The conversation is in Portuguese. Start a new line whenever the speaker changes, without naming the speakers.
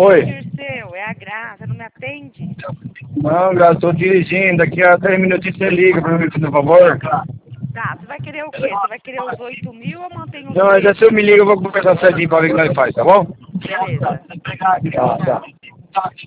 Oi.
Dirceu, é a Graça, não me atende?
Não, Graça, tô dirigindo. Daqui a 3 minutinhos você liga pra mim, por favor.
Tá, você vai querer o quê? Você vai querer os 8 mil ou mantém os
Não, mas
3?
se eu me liga, eu vou conversar certinho pra ver o que nós faz, tá bom?
Beleza.
Tá, tá.